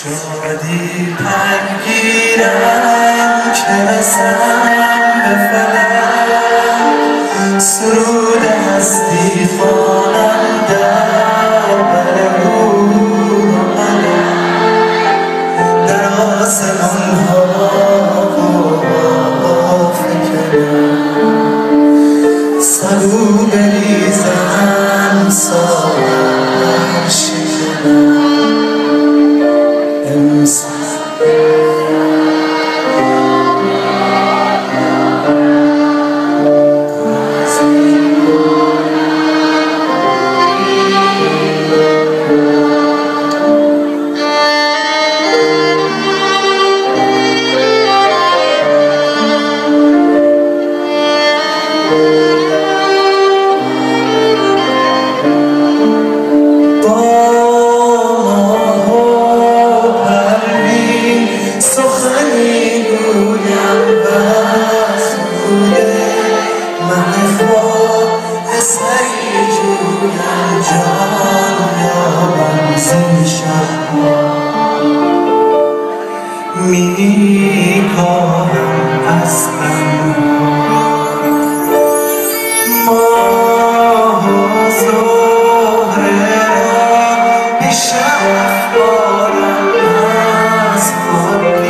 شادی پرگیرم که رسم به فلک، سرود هستی خوانم در بر روح و ملک، در آسمان ها فکنم سبو بریزم ساغر شکنم میکاهم از ماه و زهره را به شب بارم از خود